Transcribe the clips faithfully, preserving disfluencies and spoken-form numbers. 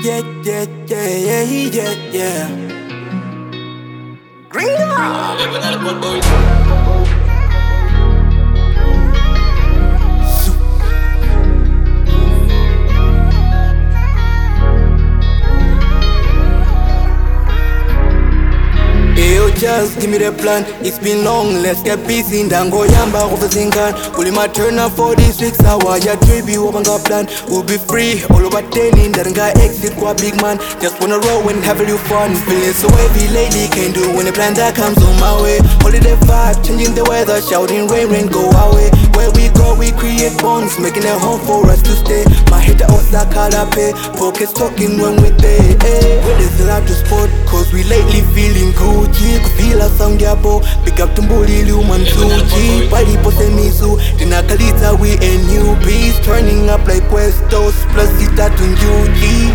yeah, yeah, yeah, yeah, yeah, yeah. Gringo! Eyo, just give me the plan. It's been long, let's get busy. Ndango yamba kufazingan. Will my turn up forty-six hour ya tribi wabanga plan. We'll be free all over ten. Ndaranga exit kwa big man. Just wanna roll and have a little fun. Feeling so heavy lately, can't do when a plan that comes on my way. Holiday vibe, changing the weather, shouting rain, rain, go away. Where we go, we create bonds, making a home for us to stay. My head out like Kalape, pockets talking when we there. Hey, well, it's a lot to sport, cause we lately feeling good. Kufila sound yabo, pick up tumbuli lumanzuji. Body pose mizu, dinakalita we a new beast. Turning up like Westos, plus ita tunjuji.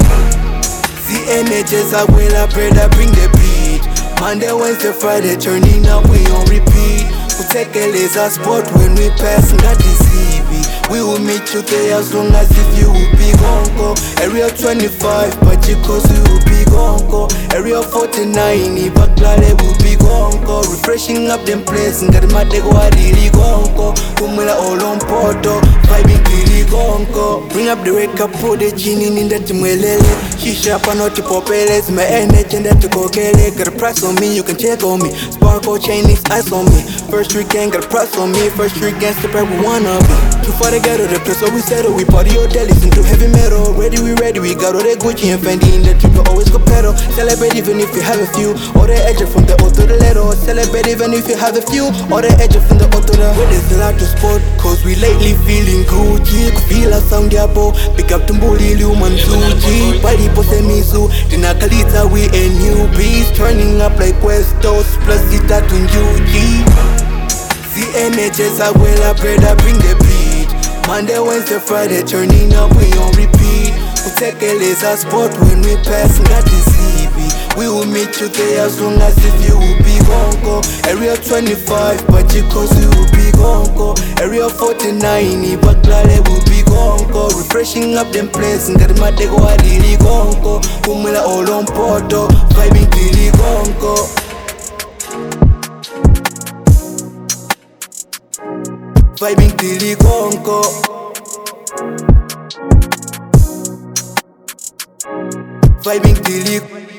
The images I will I pray that bring the beat. Monday, Wednesday, Friday, turning up we on repeat. We take a laser spot when we pass, not deceive. We will meet you there as long as if you will be gongo. Area twenty-five, but you cause we will be gongo. Area forty-nine, Ibaklale will be gongo. Refreshing up them place, and get my dego adili gongo. Kumula all on porto, vibing kili gongo. Bring up the wake up, put the genie in the timwelele. Shisha panoti popeles, my energy and that to kokele. Got a price on me, you can check on me. Sparkle chain links, ice on me. First weekend, got a price on me. First weekend, step right with one of them. Too far to get to the place where we settle. We party your delis into heavy metal. Ready, we ready, we got all that Gucci and Fendi in the trip, we always go pedal. Celebrate even if you have a few. Or the edge from the O to the letter. Celebrate even if you have a few. Or the edge from the O to the. Well, it's a lot to sport, cause we lately feeling Gucci. Kufila sound yabo, pick up tumbuli lumanzuji. Body pose mizu, dinakalita we a new beast. Turning up like Westos, plus ita tunjuji. The images I will I pray that bring the beat. Monday, Wednesday, Friday, turning up we on repeat. We take a laser spot when we pass, not deceive. We will meet you there as long as if you will be gongo. Area twenty-five, but you cause we will be gongo. Area forty-nine, Ibaklale will be gongo. Refreshing up them place, and get my dego adili gongo. Kumula all on porto, vibing kili gongo. Vibing till gongo. Vibing till